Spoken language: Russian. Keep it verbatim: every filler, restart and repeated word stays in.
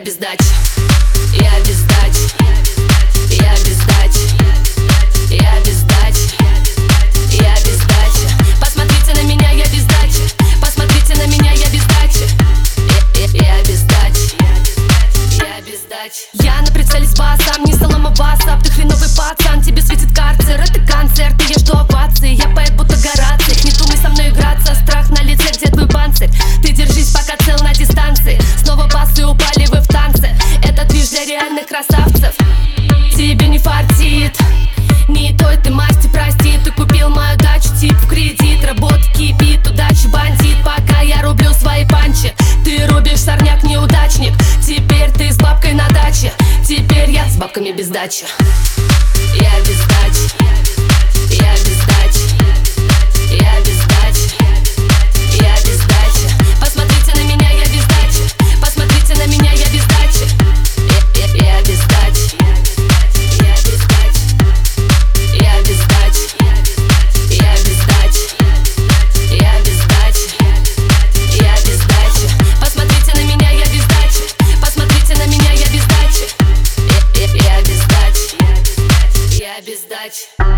без дачи, я без дачи, я без дачи, я без дачи, я без дачи. Посмотрите на меня, я без дачи, посмотрите на меня, я без дачи, я, я, я без дачи, я без дачи. Я на прицеле с басом, не Салама Басов. Ты хреновый пацан, тебе светит карцер. Это концерт, и я жду овации. Я поэт, будто Гораций. Не думай со мной играться, страх на лице, где твой панцирь? Ты держись, пока цел на дистанции. Снова басы упали вы в танце. Это движ для реальных красавцев. Тебе не фартит, не той ты масти, прости. Ты купил мою дачу, тип в кредит. Работа кипит, удачи бандит. Пока я рублю свои панчи, ты рубишь сорняк, неудачник. Теперь ты с бабкой на даче, теперь я с бабками без дачи. Я без дачи, я без дачи, я без дачи, я без дачи. Посмотрите на меня, я без дачи, посмотрите на меня, я без дачи, я, я, я без дачи, я без дачи, я без дачи, я без дачи, я без дачи, я без дачи. Посмотрите на меня, я без дачи, посмотрите на меня, я без дачи, я, я, я без дачи, я без дачи.